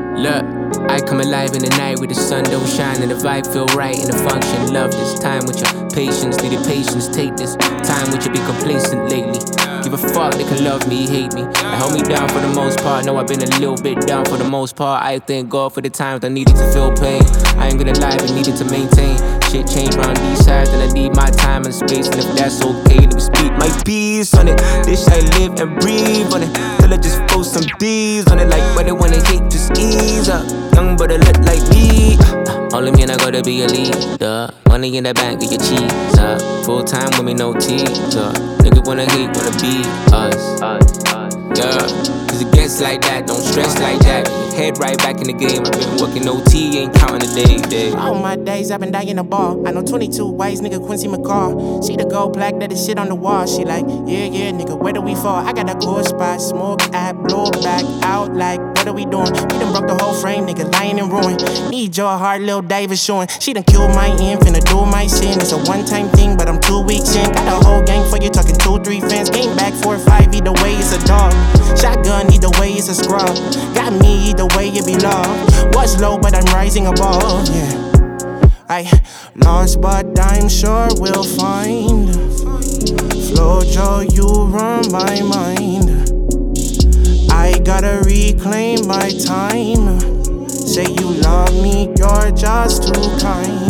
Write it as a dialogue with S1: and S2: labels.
S1: Look, I come alive in the night with the sun don't shine and the vibe feel right and the function. Love this time with your patience, need your patience. Take this time with you, be complacent lately. Give a fuck, they can love me, hate me. I hold me down for the most part. Know I've been a little bit down for the most part. I thank God for the times I needed to feel pain. I ain't gonna lie, but needed to maintain. Shit changed round these sides, and I need my time and space. And if that's okay, let me speak my peace on it. This I live and breathe on it. Till I just throw some D's on it. Like where they wanna hate, just ease up. Young brother look like me. Only me and I gotta be a leader. Money in the bank, get your cheese up. Full time with me, no teaser. Nigga wanna hate, wanna be us. Yeah, cause it gets like that, don't stress like that. Head right back in the game. I've been working OT, ain't counting the day.
S2: All my days I've been dying the ball. I know 22 ways, nigga, Quincy McCall. See the gold plaque, that is shit on the wall. She like, yeah, nigga, where do we fall? I got a cool spot, smoke at, blow back out like, what are we doing? We done broke the whole frame, nigga, lying in ruin. Need your heart, Lil Davis showing. She done killed my end, finna do my sin. It's a one-time thing, but I'm 2 weeks in. Got a whole gang for you, talking 2-3 fans. Came back 4-5, either way it's a dog. Shotgun, either way it's a scrub. Got me, either way it be love. Was low, but I'm rising above, yeah. I lost, but I'm sure we'll find. Flojo, you run my mind. I gotta reclaim my time. Say you love me, you're just too kind.